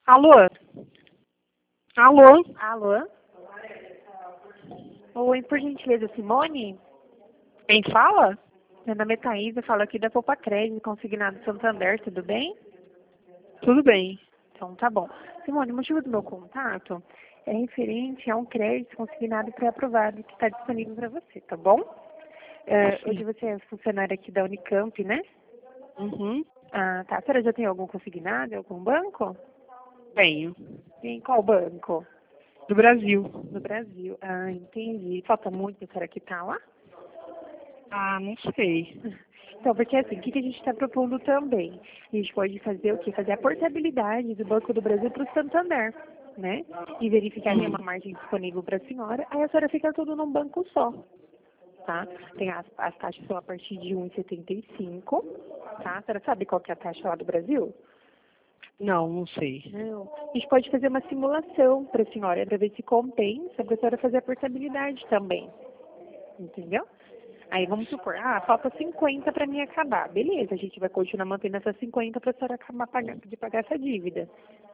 Alô? Alô? Alô? Oi, por gentileza, Simone? Quem fala? Meu nome é Thaís, eu falo aqui da Poupa Crédito, consignado Santander, tudo bem? Tudo bem. Então, tá bom. Simone, o motivo do meu contato é referente a um crédito consignado pré-aprovado que está disponível para você, tá bom? Hoje você é funcionária aqui da Unicamp, né? Uhum. Ah, tá. A senhora já tem algum consignado em algum banco? Tenho. Em qual banco? Do Brasil. No Brasil. Ah, entendi. Falta muito a senhora quitar lá? Ah, não sei. Então, porque assim, o que a gente está propondo também? A gente pode fazer o quê? Fazer a portabilidade do Banco do Brasil para o Santander, né? E verificar se tem uma margem disponível para a senhora, aí a senhora fica tudo num banco só, tá? Tem as taxas são a partir de 1,75, tá? A senhora sabe qual que é a taxa lá do Brasil? Não sei. Não. A gente pode fazer uma simulação para a senhora, para ver se compensa, para a senhora fazer a portabilidade também, entendeu? Aí vamos supor, falta 50 para mim acabar. Beleza, a gente vai continuar mantendo essas 50 para a senhora acabar de pagar essa dívida.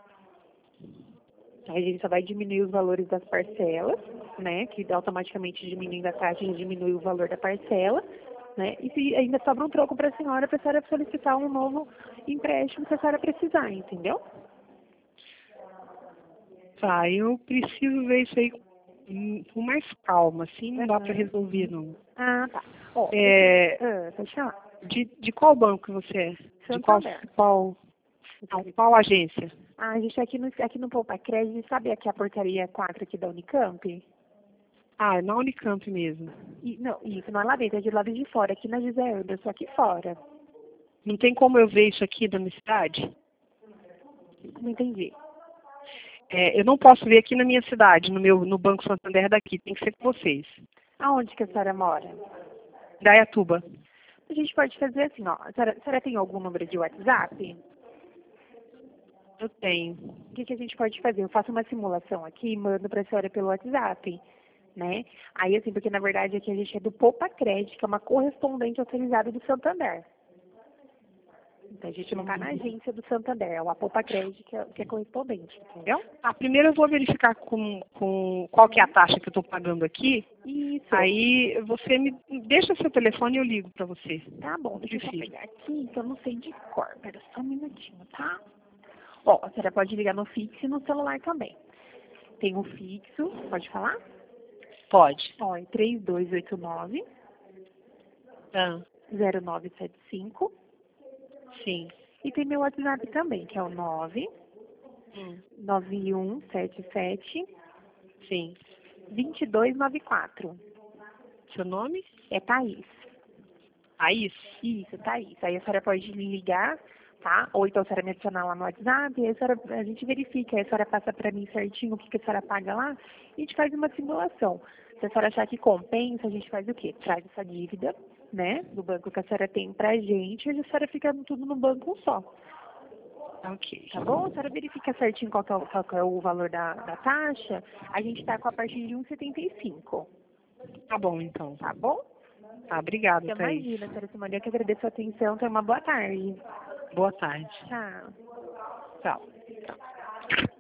Aí a gente só vai diminuir os valores das parcelas, né? Que automaticamente diminuindo a taxa, a gente diminui o valor da parcela, né? E se ainda sobra um troco para a senhora solicitar um novo empréstimo se a senhora precisar, entendeu? Tá, eu preciso ver isso aí com mais calma, assim não dá para resolver, não. Ah, tá. Ó, pode falar. De qual banco você é? De Santander. qual agência? A gente aqui no Poupa Crédito, sabe aqui a portaria 4 aqui da Unicamp? Ah, é na Unicamp mesmo. Não, isso, não é lá dentro, é de lado de fora, aqui na José Anderson, aqui fora. Não tem como eu ver isso aqui na minha cidade? Não entendi. Eu não posso ver aqui na minha cidade, no Banco Santander daqui, tem que ser com vocês. Aonde que a senhora mora? Dayatuba. A gente pode fazer assim, ó. A senhora tem algum número de WhatsApp? Eu tenho. O que a gente pode fazer? Eu faço uma simulação aqui e mando para a senhora pelo WhatsApp, né? Aí, assim, porque na verdade aqui a gente é do Poupa Crédito, que é uma correspondente autorizada do Santander. Então a gente não está na agência do Santander, é uma Poupa Crédito que é correspondente, entendeu? Primeiro eu vou verificar com qual que é a taxa que eu estou pagando aqui. Isso. Aí você me deixa seu telefone e eu ligo para você. Tá bom, deixa eu só pegar aqui, que eu não sei de cor. Pera só um minutinho, tá? Ó, a senhora pode ligar no fixo e no celular também. Tem o fixo, pode falar? Pode. Ó, é 3289 Ah, 0975. sim. E tem meu WhatsApp também, que é o 9 9177 Sim. 2294. Seu nome? É Thaís. Thaís? Isso, Thaís. Aí a senhora pode ligar, tá? Ou então a senhora me adicionar lá no WhatsApp, aí a gente verifica, aí a senhora passa para mim certinho o que a senhora paga lá e a gente faz uma simulação. Se a senhora achar que compensa, a gente faz o quê? Traz essa dívida, né, do banco que a senhora tem pra gente e a senhora fica tudo no banco só. Ok. Tá bom? A senhora verifica certinho qual que é o valor da taxa, a gente tá com a partir de 1,75. Tá bom, então. Tá bom? Tá, obrigada, Então, Thaís. imagina, senhora Simone, eu que agradeço a atenção. Tenha uma boa tarde. Boa tarde. Tchau. Tchau.